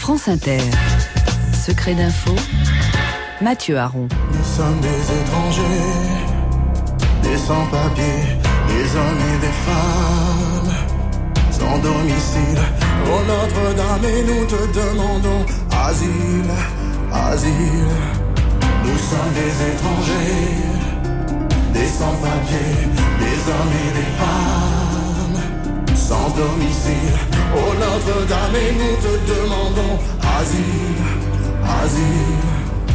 France Inter. Secret d'info, Mathieu Aron. Nous sommes des étrangers, des sans-papiers, des hommes et des femmes, sans domicile. Oh Notre-Dame, et nous te demandons asile, asile. Nous sommes des étrangers, des sans-papiers, des hommes et des femmes, sans domicile. Oh Notre-Dame, et nous te demandons asile, asile.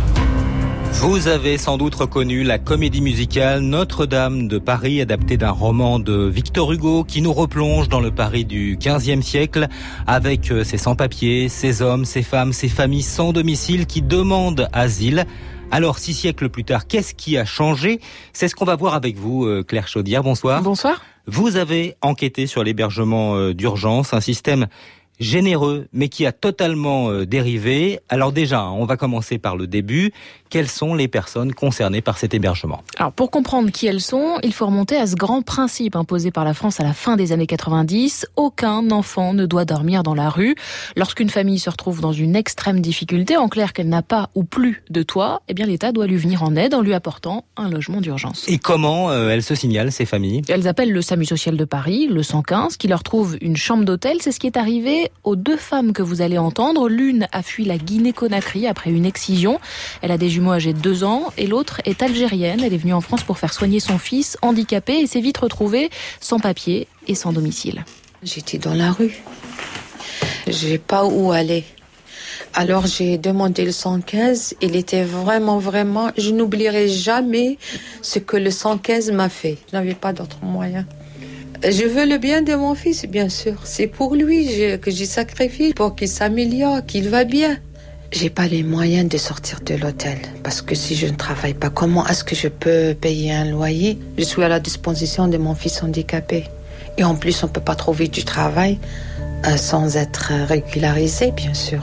Vous avez sans doute reconnu la comédie musicale Notre-Dame de Paris, adaptée d'un roman de Victor Hugo, qui nous replonge dans le Paris du XVe siècle, avec ses sans-papiers, ces hommes, ces femmes, ces familles sans domicile qui demandent asile. Alors, 6 siècles plus tard, qu'est-ce qui a changé ? C'est ce qu'on va voir avec vous, Claire Chaudière. Bonsoir. Bonsoir. Vous avez enquêté sur l'hébergement d'urgence, un système généreux, mais qui a totalement dérivé. Alors déjà, on va commencer par le début. Quelles sont les personnes concernées par cet hébergement ? Alors, pour comprendre qui elles sont, il faut remonter à ce grand principe imposé par la France à la fin des années 90. Aucun enfant ne doit dormir dans la rue. Lorsqu'une famille se retrouve dans une extrême difficulté, en clair qu'elle n'a pas ou plus de toit, eh bien l'État doit lui venir en aide en lui apportant un logement d'urgence. Et comment elles se signalent, ces familles ? Elles appellent le SAMU social de Paris, le 115, qui leur trouve une chambre d'hôtel. C'est ce qui est arrivé aux 2 femmes que vous allez entendre. L'une a fui la Guinée-Conakry après une excision. Elle a des jumeaux âgés de 2 ans et l'autre est algérienne. Elle est venue en France pour faire soigner son fils handicapé et s'est vite retrouvée sans papier et sans domicile. J'étais dans la rue. J'ai pas où aller. Alors j'ai demandé le 115. Il était vraiment, je n'oublierai jamais ce que le 115 m'a fait. Je n'avais pas d'autre moyen. Je veux le bien de mon fils, bien sûr. C'est pour lui que j'ai sacrifié, pour qu'il s'améliore, qu'il va bien. J'ai pas les moyens de sortir de l'hôtel, parce que si je ne travaille pas, comment est-ce que je peux payer un loyer ? Je suis à la disposition de mon fils handicapé. Et en plus, on peut pas trouver du travail sans être régularisé, bien sûr.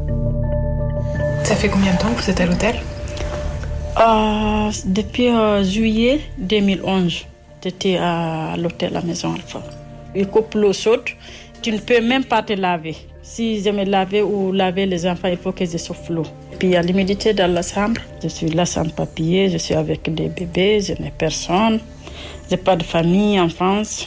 Ça fait combien de temps que vous êtes à l'hôtel ? Depuis juillet 2011. J'étais à l'hôtel La Maison Alpha. Il coupe l'eau chaude, tu ne peux même pas te laver. Si je me laver ou laver les enfants, il faut que je souffle l'eau. Puis il y a l'humidité dans la chambre. Je suis là sans papier, je suis avec des bébés, je n'ai personne. Je n'ai pas de famille en France.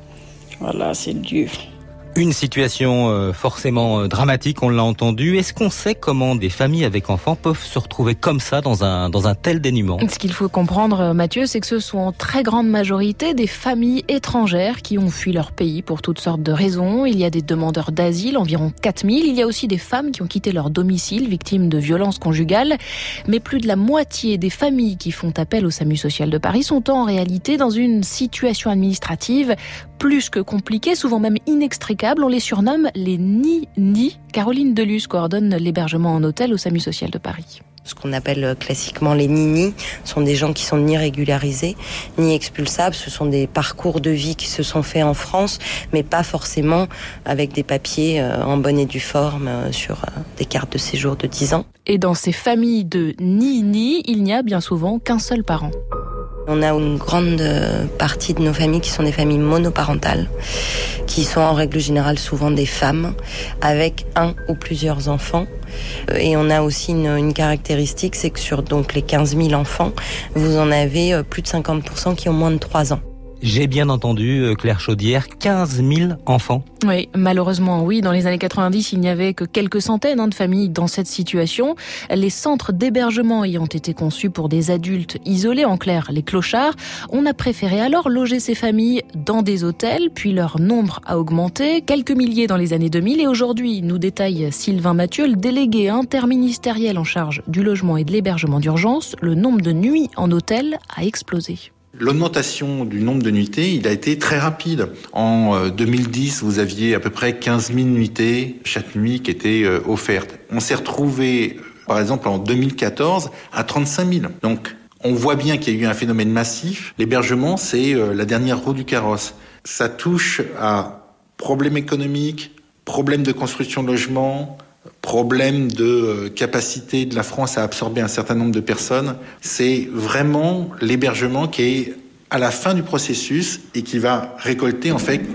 Voilà, c'est dur. Une situation forcément dramatique, on l'a entendu. Est-ce qu'on sait comment des familles avec enfants peuvent se retrouver comme ça dans un tel dénuement ? Ce qu'il faut comprendre, Mathieu, c'est que ce sont en très grande majorité des familles étrangères qui ont fui leur pays pour toutes sortes de raisons. Il y a des demandeurs d'asile, environ 4000. Il y a aussi des femmes qui ont quitté leur domicile, victimes de violences conjugales. Mais plus de la moitié des familles qui font appel au SAMU social de Paris sont en réalité dans une situation administrative plus que compliquée, souvent même inextricable. On les surnomme les NINI. Caroline Delus coordonne l'hébergement en hôtel au SAMU social de Paris. Ce qu'on appelle classiquement les NINI sont des gens qui sont ni régularisés, ni expulsables. Ce sont des parcours de vie qui se sont faits en France, mais pas forcément avec des papiers en bonne et due forme sur des cartes de séjour de 10 ans. Et dans ces familles de NINI, il n'y a bien souvent qu'un seul parent. On a une grande partie de nos familles qui sont des familles monoparentales, qui sont en règle générale souvent des femmes, avec un ou plusieurs enfants. Et on a aussi une caractéristique, c'est que sur donc les 15 000 enfants, vous en avez plus de 50% qui ont moins de 3 ans. J'ai bien entendu, Claire Chaudière, 15 000 enfants. Oui, malheureusement, oui. Dans les années 90, il n'y avait que quelques centaines de familles dans cette situation. Les centres d'hébergement ayant été conçus pour des adultes isolés, en clair, les clochards, on a préféré alors loger ces familles dans des hôtels, puis leur nombre a augmenté, quelques milliers dans les années 2000. Et aujourd'hui, nous détaille Sylvain Mathieu, le délégué interministériel en charge du logement et de l'hébergement d'urgence, le nombre de nuits en hôtel a explosé. L'augmentation du nombre de nuitées, il a été très rapide. En 2010, vous aviez à peu près 15 000 nuitées chaque nuit qui étaient offertes. On s'est retrouvé, par exemple, en 2014, à 35 000. Donc, on voit bien qu'il y a eu un phénomène massif. L'hébergement, c'est la dernière roue du carrosse. Ça touche à problèmes économiques, problèmes de construction de logements, problème de capacité de la France à absorber un certain nombre de personnes. C'est vraiment l'hébergement qui est à la fin du processus et qui va récolter en fait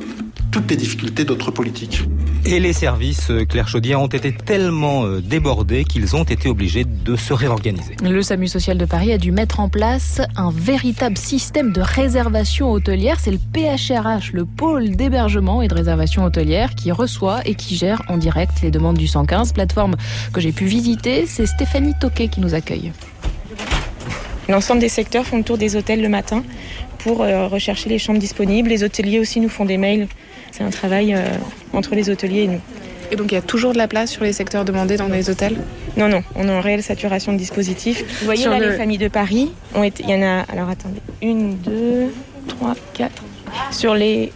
toutes les difficultés d'autres politiques. Et les services, Claire Chaudière, ont été tellement débordés qu'ils ont été obligés de se réorganiser. Le SAMU social de Paris a dû mettre en place un véritable système de réservation hôtelière. C'est le PHRH, le pôle d'hébergement et de réservation hôtelière, qui reçoit et qui gère en direct les demandes du 115, plateforme que j'ai pu visiter. C'est Stéphanie Toquet qui nous accueille. L'ensemble des secteurs font le tour des hôtels le matin pour rechercher les chambres disponibles. Les hôteliers aussi nous font des mails. C'est un travail entre les hôteliers et nous. Et donc il y a toujours de la place sur les secteurs demandés dans les hôtels ? Non, on est en réelle saturation de dispositifs. Vous voyez sur les familles de Paris, il y en a, alors attendez, 1, 2, 3, 4. Sur les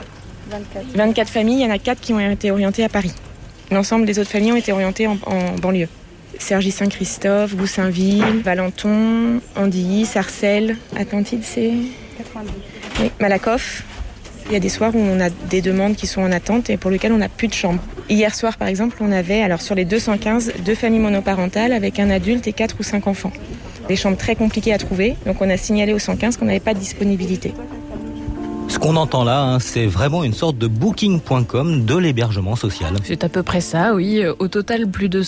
24 familles, il y en a 4 qui ont été orientées à Paris. L'ensemble des autres familles ont été orientées en banlieue. Cergy-Saint-Christophe, Goussainville, Valenton, Andilly, Sarcelles, Atlantide, c'est 92. Oui, Malakoff. Il y a des soirs où on a des demandes qui sont en attente et pour lesquelles on n'a plus de chambre. Hier soir, par exemple, on avait, alors sur les 215, 2 familles monoparentales avec un adulte et 4 ou 5 enfants. Des chambres très compliquées à trouver, donc on a signalé au 115 qu'on n'avait pas de disponibilité. Ce qu'on entend là, c'est vraiment une sorte de booking.com de l'hébergement social. C'est à peu près ça, oui. Au total, plus de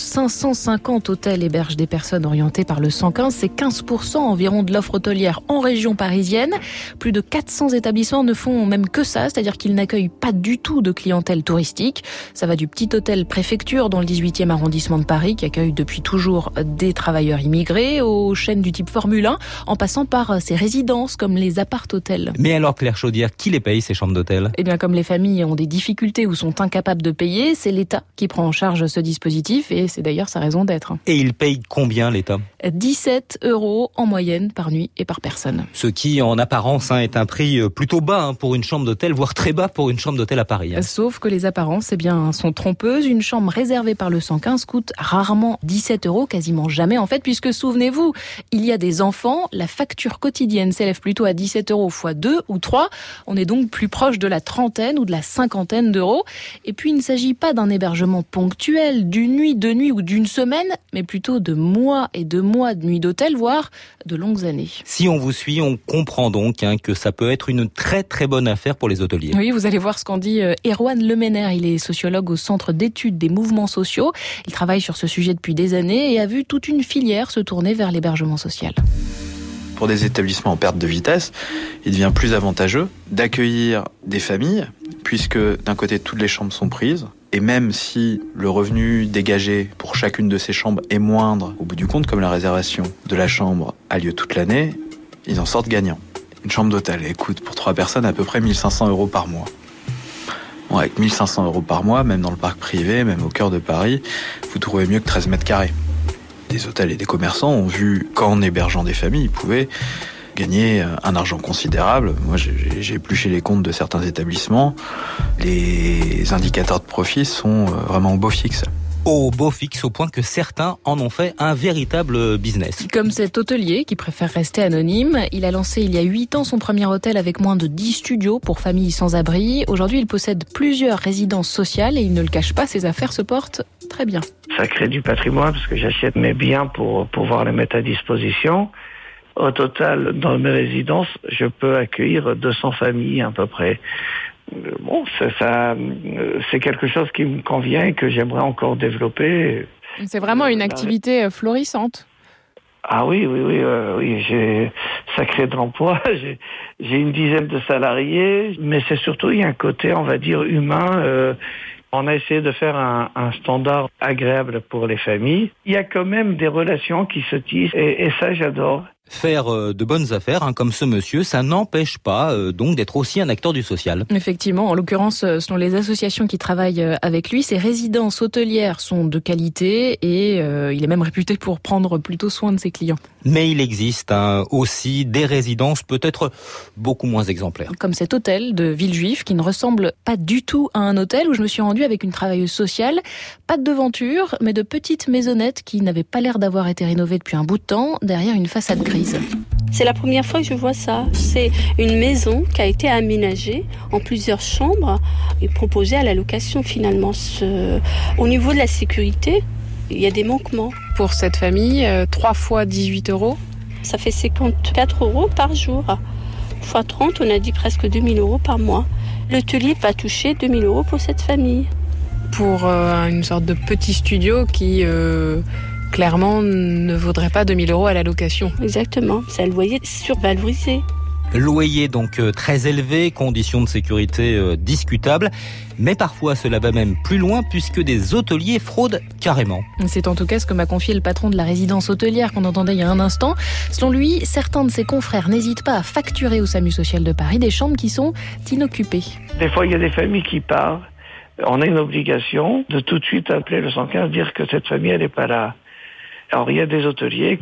550 hôtels hébergent des personnes orientées par le 115. C'est 15% environ de l'offre hôtelière en région parisienne. Plus de 400 établissements ne font même que ça, c'est-à-dire qu'ils n'accueillent pas du tout de clientèle touristique. Ça va du petit hôtel préfecture dans le 18e arrondissement de Paris, qui accueille depuis toujours des travailleurs immigrés, aux chaînes du type Formule 1, en passant par ces résidences comme les appart-hôtels. Mais alors, Claire Chaudière, qui les paye, ces chambres d'hôtel ? Eh bien, comme les familles ont des difficultés ou sont incapables de payer, c'est l'État qui prend en charge ce dispositif et c'est d'ailleurs sa raison d'être. Et il paye combien, l'État ? 17 € en moyenne par nuit et par personne. Ce qui, en apparence, est un prix plutôt bas pour une chambre d'hôtel, voire très bas pour une chambre d'hôtel à Paris. Sauf que les apparences sont trompeuses. Une chambre réservée par le 115 coûte rarement 17 €, quasiment jamais en fait, puisque souvenez-vous, il y a des enfants, la facture quotidienne s'élève plutôt à 17 € fois 2 ou 3. On est donc plus proche de la trentaine ou de la cinquantaine d'euros. Et puis, il ne s'agit pas d'un hébergement ponctuel, d'une nuit, 2 nuits ou d'une semaine, mais plutôt de mois et de mois de nuits d'hôtel, voire de longues années. Si on vous suit, on comprend donc que ça peut être une très très bonne affaire pour les hôteliers. Oui, vous allez voir ce qu'en dit Erwan Lemener. Il est sociologue au Centre d'études des mouvements sociaux. Il travaille sur ce sujet depuis des années et a vu toute une filière se tourner vers l'hébergement social. Pour des établissements en perte de vitesse, il devient plus avantageux d'accueillir des familles, puisque d'un côté, toutes les chambres sont prises, et même si le revenu dégagé pour chacune de ces chambres est moindre, au bout du compte, comme la réservation de la chambre a lieu toute l'année, ils en sortent gagnants. Une chambre d'hôtel coûte pour 3 personnes à peu près 1 500 € par mois. Bon, avec 1 500 € par mois, même dans le parc privé, même au cœur de Paris, vous trouvez mieux que 13 mètres carrés. Des hôtels et des commerçants ont vu qu'en hébergeant des familles, ils pouvaient gagner un argent considérable. Moi, j'ai épluché les comptes de certains établissements. Les indicateurs de profit sont vraiment au beau fixe. Au beau fixe, au point que certains en ont fait un véritable business. Comme cet hôtelier qui préfère rester anonyme, il a lancé il y a 8 ans son premier hôtel avec moins de 10 studios pour familles sans abri. Aujourd'hui, il possède plusieurs résidences sociales et il ne le cache pas, ses affaires se portent très bien. Ça crée du patrimoine parce que j'achète mes biens pour pouvoir les mettre à disposition. Au total, dans mes résidences, je peux accueillir 200 familles à peu près. Bon, c'est quelque chose qui me convient et que j'aimerais encore développer. C'est vraiment une activité florissante. Ah oui, ça crée de l'emploi. J'ai une dizaine de salariés, mais c'est surtout, il y a un côté, on va dire, humain. On a essayé de faire un standard agréable pour les familles. Il y a quand même des relations qui se tissent et ça, j'adore. Faire de bonnes affaires, comme ce monsieur, ça n'empêche pas donc d'être aussi un acteur du social. Effectivement, en l'occurrence, selon les associations qui travaillent avec lui, ses résidences hôtelières sont de qualité et il est même réputé pour prendre plutôt soin de ses clients. Mais il existe aussi des résidences peut-être beaucoup moins exemplaires. Comme cet hôtel de Villejuif qui ne ressemble pas du tout à un hôtel où je me suis rendue avec une travailleuse sociale. Pas de devanture, mais de petites maisonnettes qui n'avaient pas l'air d'avoir été rénovées depuis un bout de temps, derrière une façade grise. C'est la première fois que je vois ça. C'est une maison qui a été aménagée en plusieurs chambres et proposée à la location finalement. Au niveau de la sécurité, il y a des manquements. Pour cette famille, 3 fois 18 €. Ça fait 54 € par jour. Fois 30, on a dit presque 2 000 € par mois. L'hôtelier va toucher 2 000 € pour cette famille. Pour une sorte de petit studio qui, clairement, ne vaudrait pas 2 000 € à la location. Exactement, c'est le loyer survalorisé. Loyer donc très élevé, conditions de sécurité discutables, mais parfois cela va même plus loin puisque des hôteliers fraudent carrément. C'est en tout cas ce que m'a confié le patron de la résidence hôtelière qu'on entendait il y a un instant. Selon lui, certains de ses confrères n'hésitent pas à facturer au SAMU social de Paris des chambres qui sont inoccupées. Des fois, il y a des familles qui partent. On a une obligation de tout de suite appeler le 115, dire que cette famille, elle n'est pas là. Alors, il y a des hôteliers,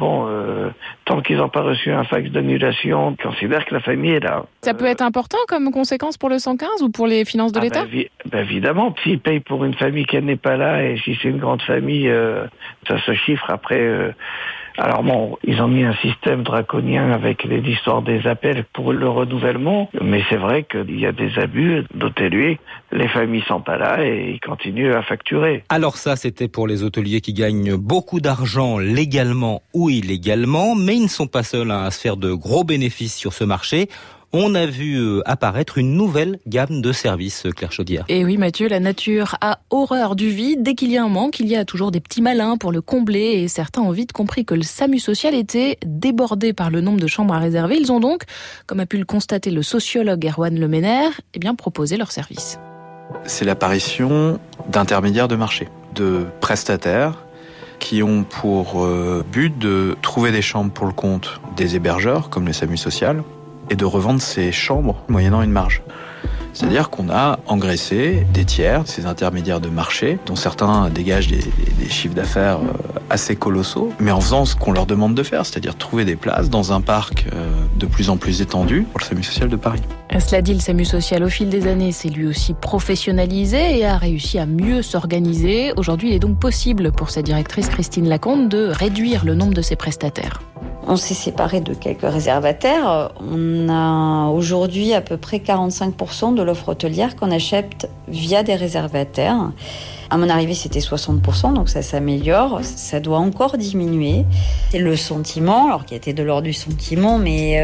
tant qu'ils n'ont pas reçu un fax d'annulation, considèrent que la famille est là. Ça peut être important comme conséquence pour le 115 ou pour les finances de l'État ? Évidemment, s'ils payent pour une famille qui n'est pas là, et si c'est une grande famille, ça se chiffre après... Alors bon, ils ont mis un système draconien avec l'histoire des appels pour le renouvellement, mais c'est vrai qu'il y a des abus d'hôteliers. Les familles sont pas là et ils continuent à facturer. Alors ça, c'était pour les hôteliers qui gagnent beaucoup d'argent légalement ou illégalement, mais ils ne sont pas seuls à se faire de gros bénéfices sur ce marché. On a vu apparaître une nouvelle gamme de services, Claire Chaudière. Et oui Mathieu, la nature a horreur du vide. Dès qu'il y a un manque, il y a toujours des petits malins pour le combler et certains ont vite compris que le SAMU social était débordé par le nombre de chambres à réserver. Ils ont donc, comme a pu le constater le sociologue Erwan Lemener, proposé leur service. C'est l'apparition d'intermédiaires de marché, de prestataires qui ont pour but de trouver des chambres pour le compte des hébergeurs, comme le SAMU social, et de revendre ces chambres moyennant une marge. C'est-à-dire qu'on a engraissé des tiers, ces intermédiaires de marché, dont certains dégagent des chiffres d'affaires assez colossaux, mais en faisant ce qu'on leur demande de faire, c'est-à-dire trouver des places dans un parc de plus en plus étendu pour le SAMU social de Paris. Cela dit, le SAMU social, au fil des années, s'est lui aussi professionnalisé et a réussi à mieux s'organiser. Aujourd'hui, il est donc possible pour sa directrice Christine Lacombe de réduire le nombre de ses prestataires. On s'est séparé de quelques réservataires. On a aujourd'hui à peu près 45% de l'offre hôtelière qu'on achète via des réservataires. À mon arrivée, c'était 60%, donc ça s'améliore. Ça doit encore diminuer. Et le sentiment, alors qui a été de l'ordre du sentiment,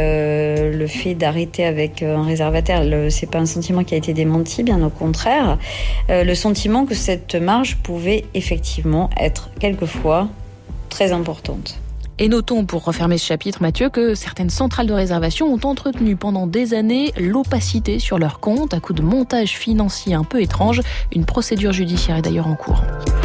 mais le fait d'arrêter avec un réservataire, c'est pas un sentiment qui a été démenti, bien au contraire. Le sentiment que cette marge pouvait effectivement être quelquefois très importante. Et notons, pour refermer ce chapitre, Mathieu, que certaines centrales de réservation ont entretenu pendant des années l'opacité sur leur compte à coup de montage financier un peu étrange. Une procédure judiciaire est d'ailleurs en cours.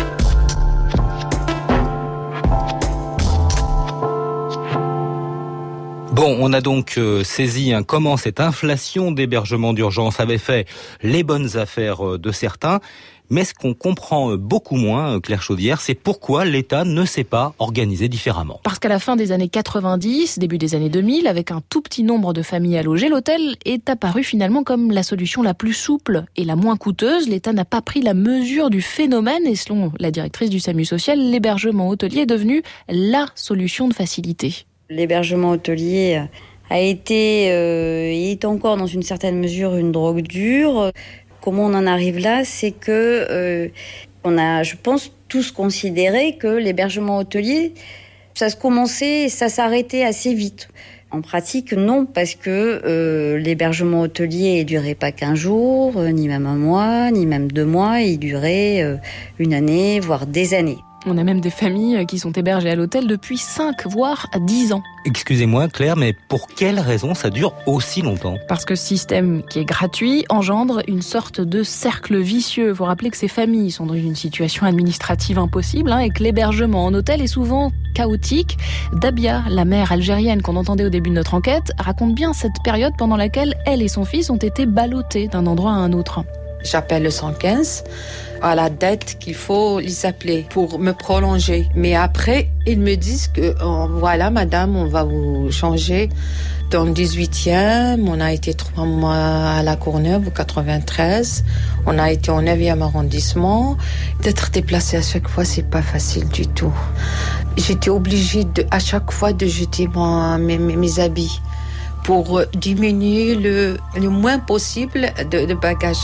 Bon, on a donc saisi comment cette inflation d'hébergement d'urgence avait fait les bonnes affaires de certains. Mais ce qu'on comprend beaucoup moins, Claire Chaudière, c'est pourquoi l'État ne s'est pas organisé différemment. Parce qu'à la fin des années 90, début des années 2000, avec un tout petit nombre de familles à loger, l'hôtel est apparu finalement comme la solution la plus souple et la moins coûteuse. L'État n'a pas pris la mesure du phénomène et selon la directrice du SAMU social, l'hébergement hôtelier est devenu la solution de facilité. L'hébergement hôtelier a été et est encore dans une certaine mesure une drogue dure. Comment on en arrive là, c'est que on a, je pense, tous considéré que l'hébergement hôtelier, ça se commençait, ça s'arrêtait assez vite. En pratique, non, parce que l'hébergement hôtelier ne durait pas 15 jours, ni même un mois, ni même 2 mois, il durait une année, voire des années. On a même des familles qui sont hébergées à l'hôtel depuis 5, voire 10 ans. Excusez-moi Claire, mais pour quelle raison ça dure aussi longtemps ? Parce que ce système qui est gratuit engendre une sorte de cercle vicieux. Il faut rappeler que ces familles sont dans une situation administrative impossible et que l'hébergement en hôtel est souvent chaotique. Dabia, la mère algérienne qu'on entendait au début de notre enquête, raconte bien cette période pendant laquelle elle et son fils ont été ballottés d'un endroit à un autre. J'appelle le 115 à la date qu'il faut les appeler pour me prolonger. Mais après, ils me disent que voilà, madame, on va vous changer dans le 18e. On a été 3 mois à la Courneuve, au 93. On a été au 9e arrondissement. D'être déplacée à chaque fois, c'est pas facile du tout. J'étais obligée à chaque fois de jeter mes habits pour diminuer le moins possible de bagages.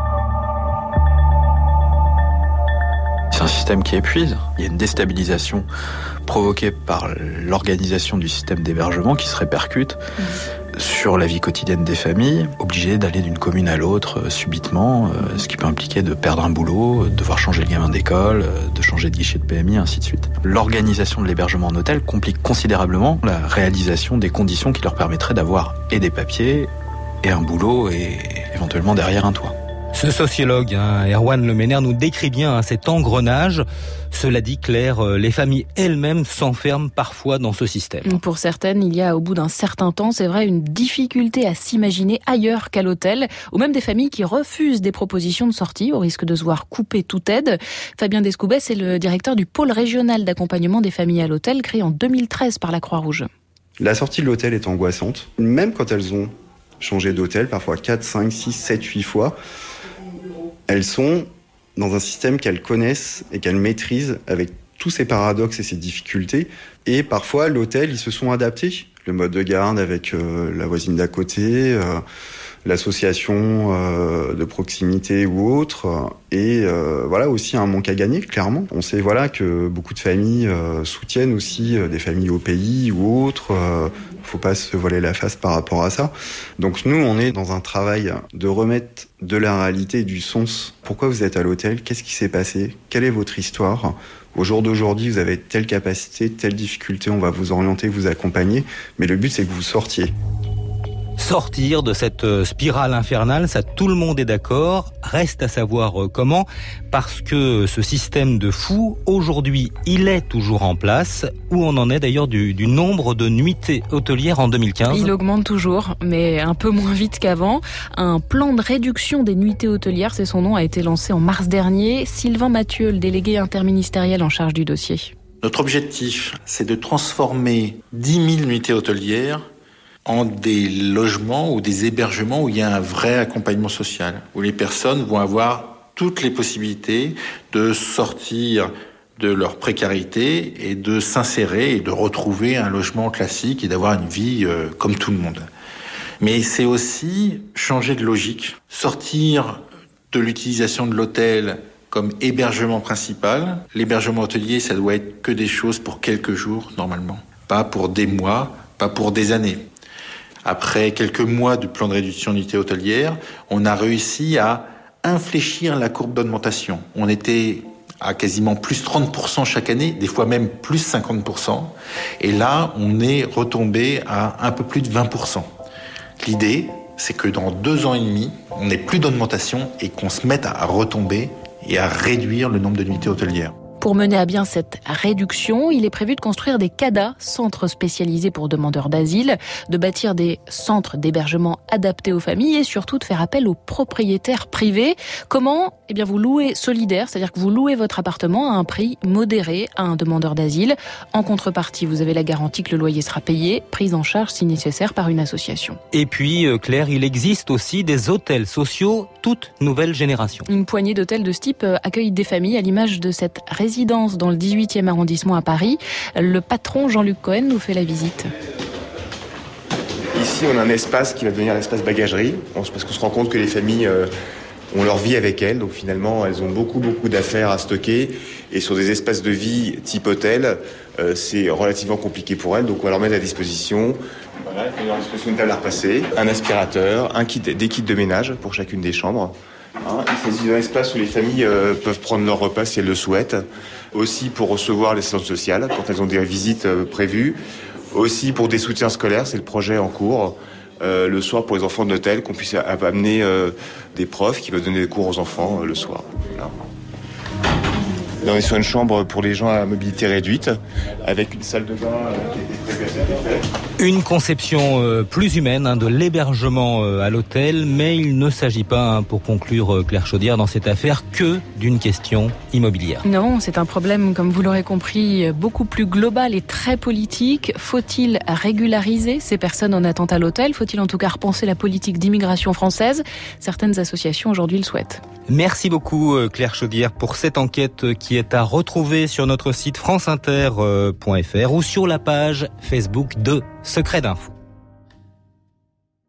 C'est un système qui épuise. Il y a une déstabilisation provoquée par l'organisation du système d'hébergement qui se répercute sur la vie quotidienne des familles, obligées d'aller d'une commune à l'autre subitement, ce qui peut impliquer de perdre un boulot, de devoir changer le gamin d'école, de changer de guichet de PMI, ainsi de suite. L'organisation de l'hébergement en hôtel complique considérablement la réalisation des conditions qui leur permettraient d'avoir et des papiers, et un boulot, et éventuellement derrière un toit. Ce sociologue, Erwan Leménaire, nous décrit bien cet engrenage. Cela dit, Claire, les familles elles-mêmes s'enferment parfois dans ce système. Pour certaines, il y a au bout d'un certain temps, c'est vrai, une difficulté à s'imaginer ailleurs qu'à l'hôtel, ou même des familles qui refusent des propositions de sortie au risque de se voir couper toute aide. Fabien Descoubet, c'est le directeur du pôle régional d'accompagnement des familles à l'hôtel, créé en 2013 par la Croix-Rouge. La sortie de l'hôtel est angoissante, même quand elles ont changé d'hôtel, parfois 4, 5, 6, 7, 8 fois. Elles sont dans un système qu'elles connaissent et qu'elles maîtrisent avec tous ces paradoxes et ces difficultés. Et parfois, l'hôtel, ils se sont adaptés. Le mode de garde avec la voisine d'à côté, l'association de proximité ou autre. Et voilà aussi un manque à gagner, clairement. On sait que beaucoup de familles soutiennent aussi des familles au pays ou autres. Faut pas se voiler la face par rapport à ça. Donc nous, on est dans un travail de remettre de la réalité et du sens. Pourquoi vous êtes à l'hôtel ? Qu'est-ce qui s'est passé ? Quelle est votre histoire ? Au jour d'aujourd'hui, vous avez telle capacité, telle difficulté, on va vous orienter, vous accompagner. Mais le but, c'est que vous sortiez. Sortir de cette spirale infernale, ça tout le monde est d'accord. Reste à savoir comment, parce que ce système de fous, aujourd'hui, il est toujours en place. Où on en est d'ailleurs du nombre de nuitées hôtelières en 2015 ? Il augmente toujours, mais un peu moins vite qu'avant. Un plan de réduction des nuitées hôtelières, c'est son nom, a été lancé en mars dernier. Sylvain Mathieu, le délégué interministériel en charge du dossier. Notre objectif, c'est de transformer 10 000 nuitées hôtelières en des logements ou des hébergements où il y a un vrai accompagnement social, où les personnes vont avoir toutes les possibilités de sortir de leur précarité et de s'insérer et de retrouver un logement classique et d'avoir une vie comme tout le monde. Mais c'est aussi changer de logique, sortir de l'utilisation de l'hôtel comme hébergement principal. L'hébergement hôtelier, ça doit être que des choses pour quelques jours, normalement. Pas pour des mois, pas pour des années. Après quelques mois de plan de réduction d'unités hôtelières, on a réussi à infléchir la courbe d'augmentation. On était à quasiment plus 30% chaque année, des fois même plus 50%. Et là, on est retombé à un peu plus de 20%. L'idée, c'est que dans 2 ans et demi, on n'ait plus d'augmentation et qu'on se mette à retomber et à réduire le nombre de nuitées hôtelières. Pour mener à bien cette réduction, il est prévu de construire des CADA, centres spécialisés pour demandeurs d'asile, de bâtir des centres d'hébergement adaptés aux familles et surtout de faire appel aux propriétaires privés. Comment ? Vous louez solidaire, c'est-à-dire que vous louez votre appartement à un prix modéré à un demandeur d'asile. En contrepartie, vous avez la garantie que le loyer sera payé, prise en charge si nécessaire par une association. Et puis, Claire, il existe aussi des hôtels sociaux toute nouvelle génération. Une poignée d'hôtels de ce type accueillent des familles à l'image de cette résidence dans le 18e arrondissement à Paris. Le patron Jean-Luc Cohen nous fait la visite. Ici, on a un espace qui va devenir l'espace bagagerie, parce qu'on se rend compte que les familles ont leur vie avec elles, donc finalement, elles ont beaucoup d'affaires à stocker, et sur des espaces de vie type hôtel, c'est relativement compliqué pour elles, donc on va leur mettre à disposition. Voilà, il y a à disposition une table à repasser, un aspirateur, des kits de ménage pour chacune des chambres. Il s'agit d'un espace où les familles peuvent prendre leur repas si elles le souhaitent, aussi pour recevoir l'assistance sociale quand elles ont des visites prévues, aussi pour des soutiens scolaires, c'est le projet en cours, le soir pour les enfants de l'hôtel, qu'on puisse amener des profs qui peuvent donner des cours aux enfants le soir. Voilà. Là, on est sur une chambre pour les gens à mobilité réduite, avec une salle de bain qui était prévue à cet effet. Une conception plus humaine de l'hébergement à l'hôtel, mais il ne s'agit pas, pour conclure Claire Chaudière, dans cette affaire, que d'une question immobilière. Non, c'est un problème, comme vous l'aurez compris, beaucoup plus global et très politique. Faut-il régulariser ces personnes en attente à l'hôtel ? Faut-il en tout cas repenser la politique d'immigration française ? Certaines associations aujourd'hui le souhaitent. Merci beaucoup Claire Chaudière pour cette enquête qui est à retrouver sur notre site franceinter.fr ou sur la page Facebook de Secret d'Info.